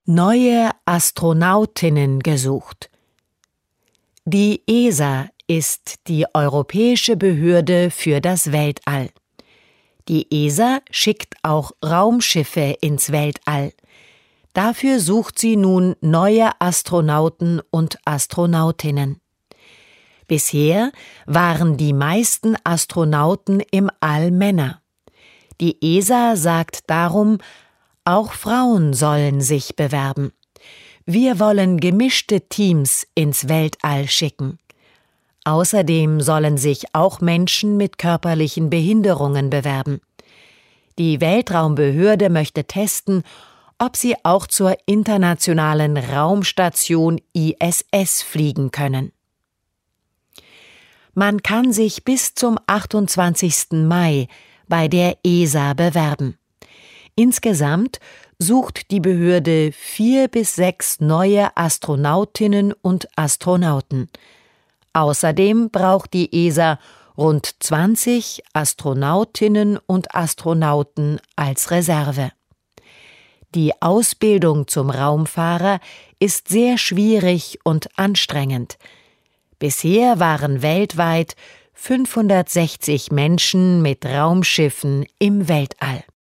Neue Astronautinnen gesucht. Die ESA ist die Europäische Behörde für das Weltall. Die ESA schickt auch Raumschiffe ins Weltall. Dafür sucht sie nun neue Astronauten und Astronautinnen. Bisher waren die meisten Astronauten im All Männer. Die ESA sagt darum, auch Frauen sollen sich bewerben. Wir wollen gemischte Teams ins Weltall schicken. Außerdem sollen sich auch Menschen mit körperlichen Behinderungen bewerben. Die Weltraumbehörde möchte testen, ob sie auch zur internationalen Raumstation ISS fliegen können. Man kann sich bis zum 28. Mai bei der ESA bewerben. Insgesamt sucht die Behörde 4 bis 6 neue Astronautinnen und Astronauten. Außerdem braucht die ESA rund 20 Astronautinnen und Astronauten als Reserve. Die Ausbildung zum Raumfahrer ist sehr schwierig und anstrengend. Bisher waren weltweit 560 Menschen mit Raumschiffen im Weltall.